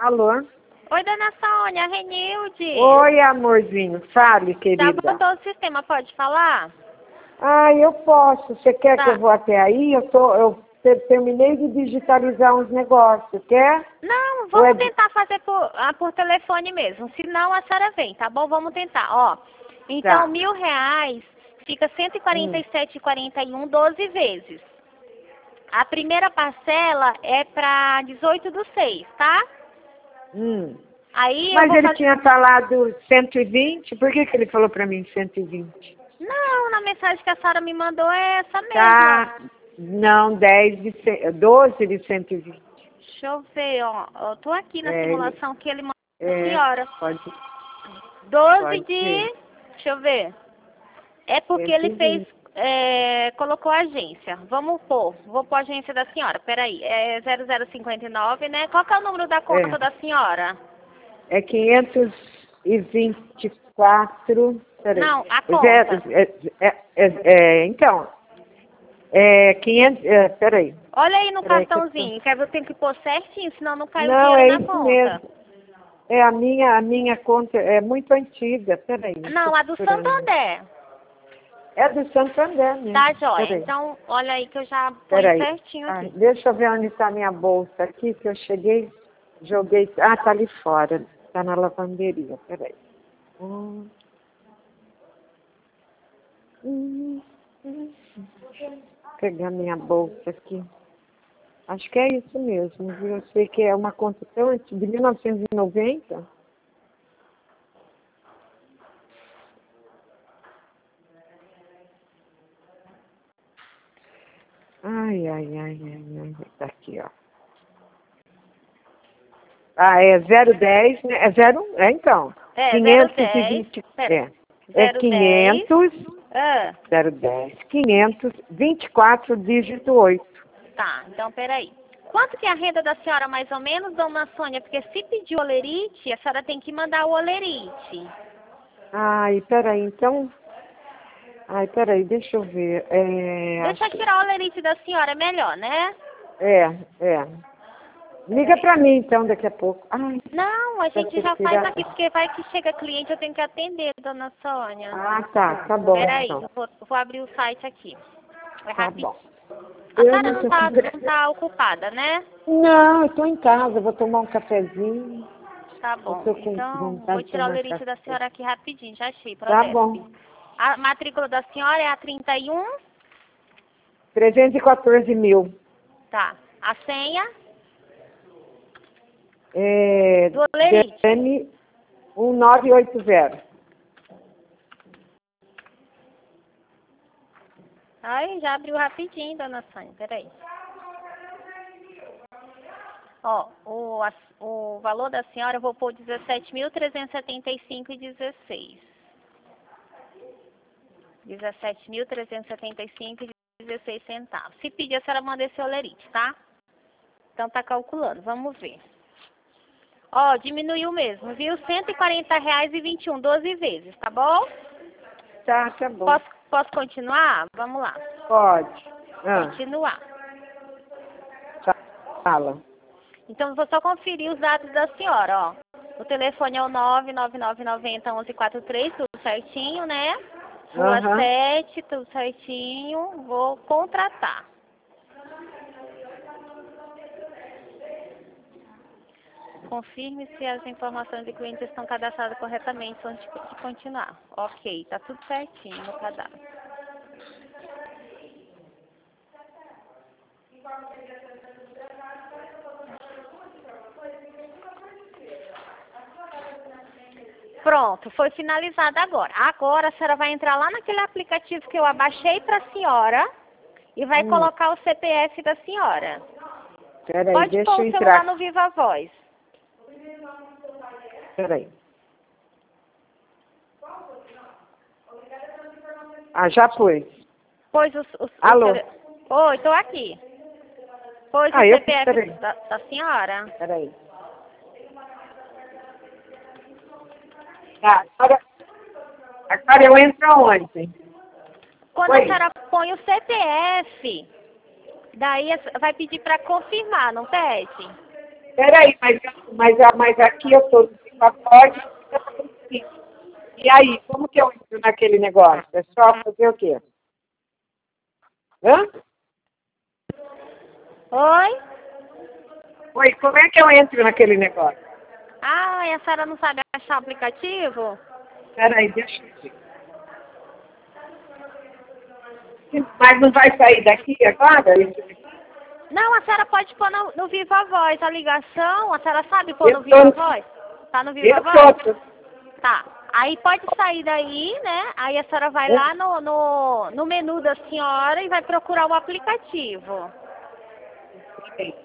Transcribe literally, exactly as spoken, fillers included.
Alô? Oi, dona Sônia, Renilde. Oi, amorzinho. Fale, Já querida. botou o sistema, pode falar? Ah, eu posso. Você quer Tá. que eu vou até aí? Eu, tô, eu te- terminei de digitalizar uns negócios, quer? Não, Ou vamos é de- tentar fazer por, ah, por telefone mesmo. Se não, a senhora vem, tá bom? Vamos tentar, ó. Então, Tá. mil reais fica cento e quarenta e Hum. sete e quarenta e um, doze vezes. A primeira parcela é para dezoito do seis, tá? Hum. Aí eu Mas vou ele fazer... tinha falado cento e vinte? Por que, que ele falou pra mim cento e vinte? Não, na mensagem que a senhora me mandou é essa mesmo. Tá. Não, dez de ce- doze de cento e vinte. Deixa eu ver, ó. Eu tô aqui na É, ele- simulação que ele mandou a É, senhora. pode, doze pode de... ser. Deixa eu ver. É porque ele fez... cento e vinte. é, colocou a agência. Vamos pôr. Vou pôr a agência da senhora. Peraí. É zero zero cinquenta e nove, né? Qual que é o número da conta É. da senhora? É quinhentos e vinte e quatro. Peraí. Não, a Zero, conta. é, é, é, é, então, é quinhentos. É, peraí. Olha aí no Peraí que eu tô- cartãozinho. Que eu tenho que pôr certinho, senão não cai o Não, dinheiro é na isso conta. mesmo. É a minha, a minha conta é muito antiga. Peraí. Não, tô a do procurando. Santander. É do Santander mesmo. Tá, joia. Peraí. Então, olha aí que eu já ponho Peraí. certinho Ah, aqui. deixa eu ver onde está minha bolsa aqui, que eu cheguei, joguei. Ah, tá ali fora. Tá na lavanderia. Peraí. Hum. Hum, hum. Vou pegar minha bolsa aqui. Acho que é isso mesmo, viu? Eu sei que é uma conta tão antiga, de mil novecentos e noventa. Ai, ai, ai, ai, ai. Tá aqui, ó. Ah, é zero dez, né? É zero, é então. É, quinhentos e zero dez. vinte. Pera. É. É zero dez. quinhentos, Ah, zero dez, quinhentos, vinte e quatro, dígito oito. tá. Então, peraí. Quanto que é a renda da senhora, mais ou menos, dona Sônia? Porque se pedir o olerite, a senhora tem que mandar o olerite. Ai, peraí, então. Ai, peraí, deixa eu ver. É, Deixa eu acho- tirar o olerite da senhora, é melhor, né? é, é. Liga pra mim então daqui a pouco. Ai, Não, a pra gente você já faz tirar. aqui, porque vai que chega cliente, eu tenho que atender, dona Sônia. Ah, tá, tá bom Peraí, então. eu vou, vou abrir o site aqui. É Tá rapidinho. bom. A Eu senhora não não tô tá, segurando. não tá ocupada, né? Não, eu tô em casa, vou tomar um cafezinho. Tá Eu bom. tô com Então, vou vontade de tirar o tomar olerite da café. senhora aqui rapidinho, já achei, Tá Prodesp. bom. A matrícula da senhora é a trinta e um, trezentos e quatorze mil. tá. A senha É, do olerite. Dani um nove oito zero. Aí, já abriu rapidinho, dona Sônia, peraí. Ó, o, a- o valor da senhora eu vou pôr dezessete mil trezentos e setenta e cinco e dezesseis. dezessete mil trezentos e setenta e cinco e dezesseis centavos. Se pedir, a senhora manda esse olerite, tá? Então tá calculando, vamos ver. Ó, diminuiu mesmo, viu? cento e quarenta reais e vinte e um, doze vezes, tá bom? Tá, tá bom. Posso, posso continuar? Vamos lá. Pode. Ah, Continuar. fala. Então, vou só conferir os dados da senhora, ó. O telefone é o nove nove nove nove zero um um quatro três, tudo certinho, né? Rua Aham. sete, tudo certinho. Vou contratar. Confirme se as informações de clientes estão cadastradas corretamente antes de continuar. Ok, tá tudo certinho no cadastro. Pronto, foi finalizado agora. Agora a senhora vai entrar lá naquele aplicativo que eu abaixei para a senhora e vai Hum. colocar o C P F da senhora. Peraí, Pode deixa pôr eu o celular entrar. no Viva Voz. Peraí. Ah, já foi. Pois os, os, Alô? o Oi, estou aqui. Pois Ah, o eu- C P F peraí. da, da senhora. Peraí. Tá, agora, agora eu entro aonde? Quando Oi. a senhora põe o C P F, daí a- vai pedir para confirmar, não pede? Peraí, mas, mas, mas aqui eu estou no Viva Voz. E aí, como que eu entro naquele negócio? É só fazer o quê? Hã? Oi? Oi, como é que eu entro naquele negócio? Ah, e a senhora não sabe achar o aplicativo? Peraí, deixa eu ver. Mas não vai sair daqui agora? Não, a senhora pode pôr no, no Viva Voz a ligação. A senhora sabe pôr no Eu Viva tô, Voz? Tá no Viva eu Voz? tô, Tá. Aí pode sair daí, né? Aí a senhora vai lá no, no, no menu da senhora e vai procurar o aplicativo.